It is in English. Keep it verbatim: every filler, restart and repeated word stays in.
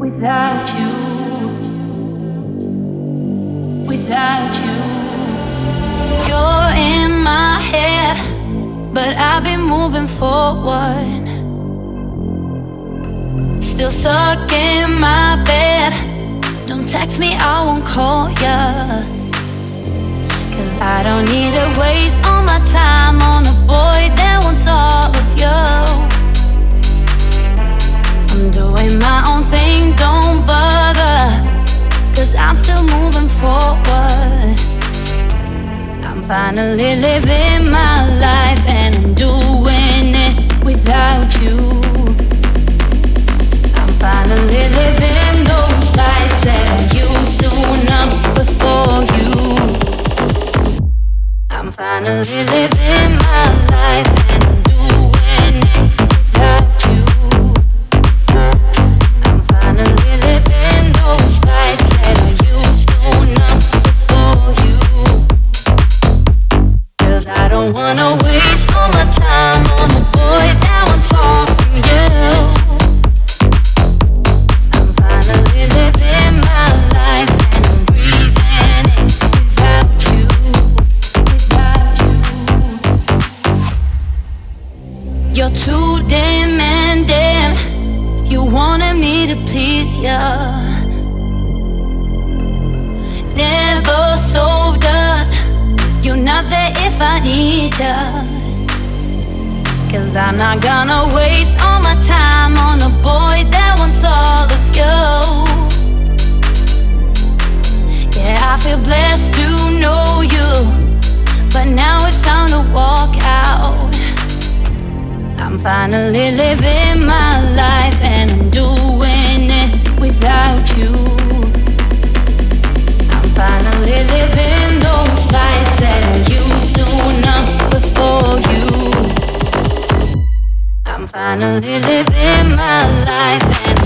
without you, without you. You're in my head, but I've been moving forward. Still stuck in my bed. Don't text me, I won't call ya. Cause I don't need to waste all my time on a boy that wants all of you. I'm doing my own thing, don't bother. Cause I'm still moving forward. I'm finally living my life and I'm doing it without you. I'm finally living those lives that I used to numb before you. I'm finally living my life and I'm doing it without you. I'm finally living those lives that I used to numb before you. Cause I don't wanna waste all my time on a boy that wants all from you. I'm finally living my life and I'm breathing it without you. You're too demanding. You wanted me to please ya. Never solved us. You're not there if I need ya. Cause I'm not gonna waste all my time on a boy that wants all of you. Yeah, I feel blessed to know you, but now it's time to walk out. I'm finally living my life and I'm doing it without you. I'm finally living those lives that I used to numb before you. I'm finally living my life and